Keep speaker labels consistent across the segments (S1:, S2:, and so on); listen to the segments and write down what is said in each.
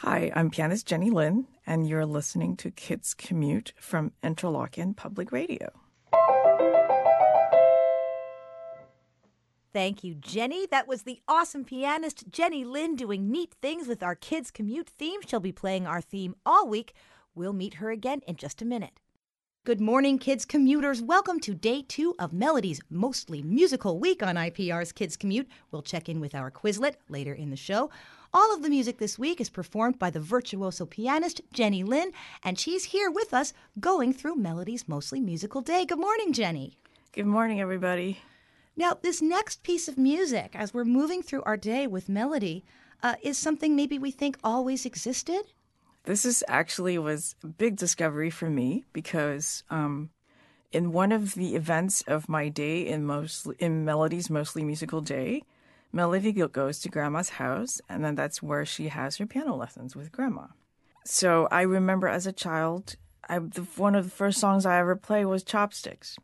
S1: Hi, I'm pianist Jenny Lin, and you're listening to Kids Commute from Interlochen Public Radio.
S2: Thank you, Jenny. That was the awesome pianist Jenny Lin doing neat things with our Kids Commute theme. She'll be playing our theme all week. We'll meet her again in just a minute. Good morning, Kids Commuters. Welcome to day 2 of Melody's mostly musical week on IPR's Kids Commute. We'll check in with our Quizlet later in the show. All of the music this week is performed by the virtuoso pianist Jenny Lin, and she's here with us going through Melody's mostly musical day. Good morning, Jenny.
S1: Good morning, everybody.
S2: Now, this next piece of music, as we're moving through our day with Melody, is something maybe we think always existed?
S1: This was a big discovery for me because in one of the events of my day in Melody's mostly musical day, Melody goes to Grandma's house, and then that's where she has her piano lessons with Grandma. So I remember as a child, one of the first songs I ever played was Chopsticks.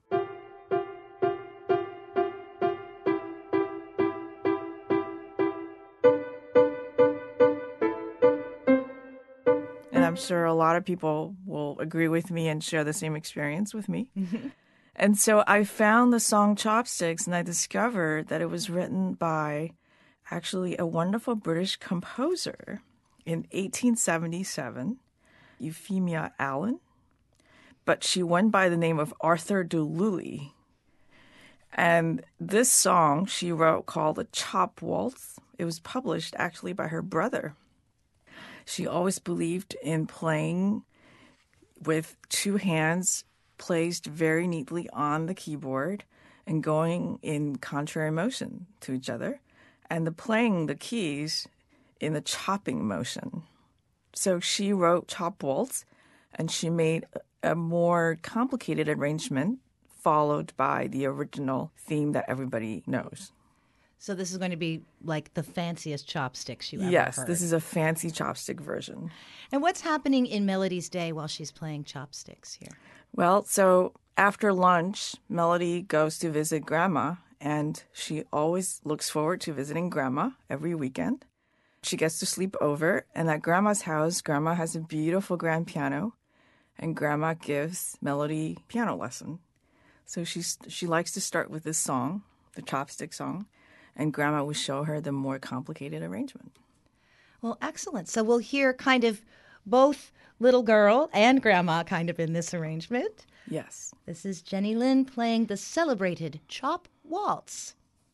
S1: And I'm sure a lot of people will agree with me and share the same experience with me. And so I found the song Chopsticks, and I discovered that it was written by actually a wonderful British composer in 1877, Euphemia Allen. But she went by the name of Arthur de Lully. And this song she wrote called the Chop Waltz. It was published actually by her brother. She always believed in playing with two hands placed very neatly on the keyboard and going in contrary motion to each other, and playing the keys in the chopping motion. So she wrote Chop Waltz, and she made a more complicated arrangement followed by the original theme that everybody knows.
S2: So this is going to be like the fanciest chopsticks you ever heard.
S1: Yes, this is a fancy chopstick version.
S2: And what's happening in Melody's day while she's playing chopsticks here?
S1: Well, so after lunch, Melody goes to visit Grandma, and she always looks forward to visiting Grandma every weekend. She gets to sleep over, and at Grandma's house, Grandma has a beautiful grand piano, and Grandma gives Melody piano lesson. So she likes to start with this song, the chopstick song, and Grandma will show her the more complicated arrangement.
S2: Well, excellent. So we'll hear kind of both little girl and Grandma kind of in this arrangement.
S1: Yes.
S2: This is Jenny Lin playing the celebrated Chop Waltz.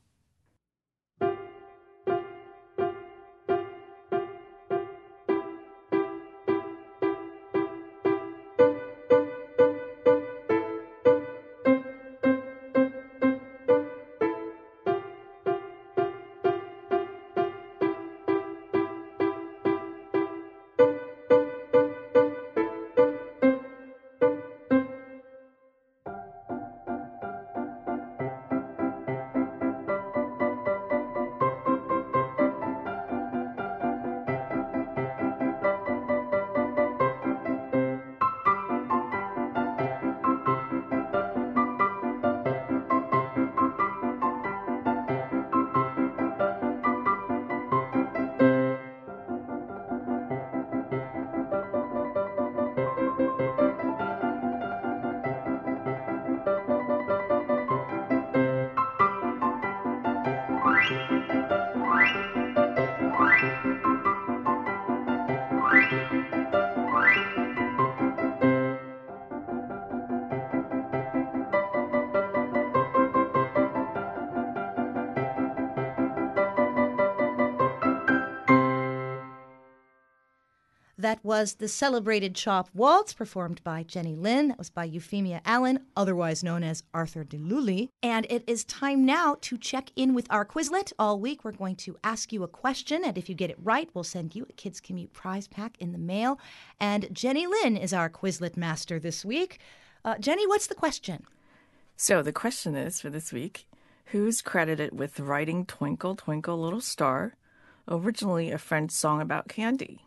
S2: That was the celebrated Chop Waltz performed by Jenny Lin. That was by Euphemia Allen, otherwise known as Arthur de Lully. And it is time now to check in with our Quizlet. All week we're going to ask you a question, and if you get it right, we'll send you a Kids Commute prize pack in the mail. And Jenny Lin is our Quizlet master this week. Jenny, what's the question?
S1: So the question is for this week, who's credited with writing Twinkle, Twinkle, Little Star, originally a French song about candy?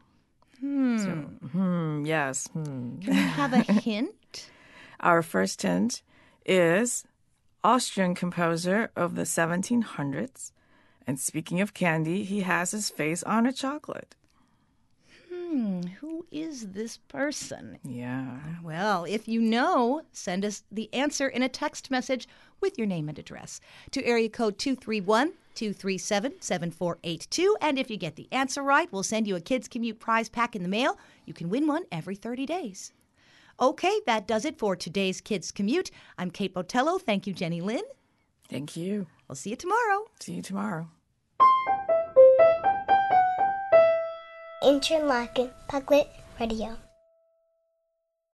S1: Yes.
S2: Can we have a hint?
S1: Our first hint is Austrian composer of the 1700s. And speaking of candy, he has his face on a chocolate.
S2: Who is this person?
S1: Yeah.
S2: Well, if you know, send us the answer in a text message with your name and address to area code 231-237-7482. And if you get the answer right, we'll send you a Kids Commute prize pack in the mail. You can win one every 30 days. Okay, that does it for today's Kids Commute. I'm Kate Botello. Thank you, Jenny Lynn.
S1: Thank you.
S2: We'll see you tomorrow.
S1: See you tomorrow.
S3: Interlaken Public Radio.